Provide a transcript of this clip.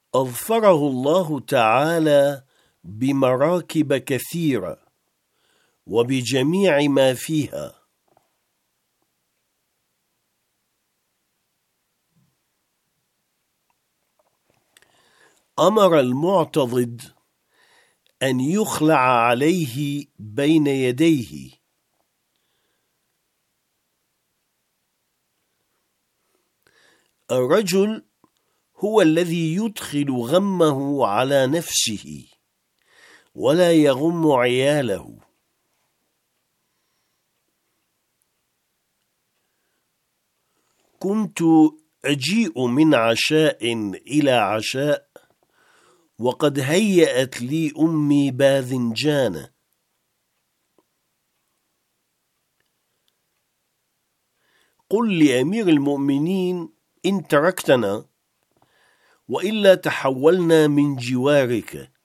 أظفره الله تعالى بمراكب كثيرة وبجميع ما فيها. أمر المعتضد أن يخلع عليه بين يديه، الرجل هو الذي يدخل غمه على نفسه ولا يغم عياله. كنت أجيء من عشاء إلى عشاء وقد هيأت لي أمي باذنجان. قل لأمير المؤمنين إن تركتنا وإلا تحولنا من جوارك.